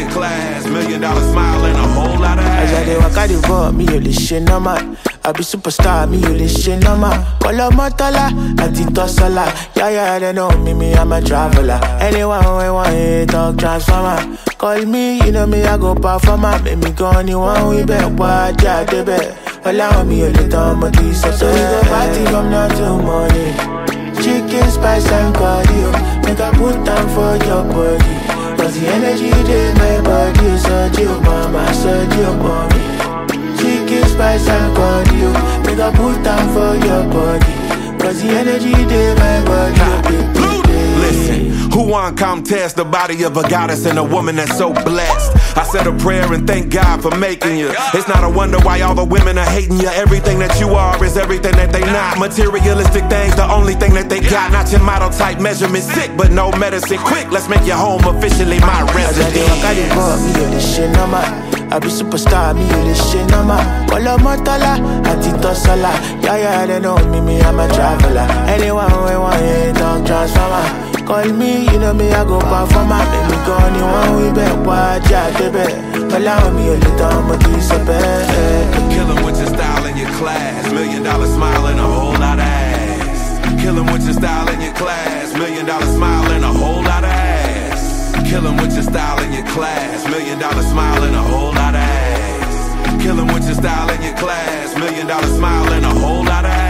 your class. $1 million smile and a whole lot of ass. As I dey walk out the road, me only shit no man. I be superstar, me only shit no man. Call up Motola, Antitosola. Yeah, they know me, I'm a traveler. Anyone who want it, talk transformer. Call me, you know me, I go performer. Make me go anyone we bet, watch out, they bet. Allow me a little more decent. So we go party from now till morning. Chicken, spice and cardio. Make I put down for your body. Cause the energy in my body. So chill, mama, so chill, mommy. Chicken, spice and cardio. Make I put down for your body. Cause the energy in my body. Listen, who want come test the body of a goddess and a woman that's so blessed? I said a prayer and thank God for making you. It's not a wonder why all the women are hating you. Everything that you are is everything that they not. Materialistic things, the only thing that they got. Not your model type measurement, sick but no medicine. Quick, let's make your home officially my residence. I be superstar, me you this shit no man. Call up Motola, Antitosola. Yeah, they know me, I'm a traveler. Anyone who want it, talk transformer. Call me, you know me, I go performer. Make me go anyone we bet, watch out, they bet. Allow me a little more decent. Kill 'em with your style and your class. $1 million smile and a whole lot of ass. Kill 'em with your style and your class. $1 million smile and a whole lot of ass. Kill 'em with your style and your class. $1 million smile and a whole lot of ass. Kill 'em with your style and your class. $1 million smile and a whole lot of ass.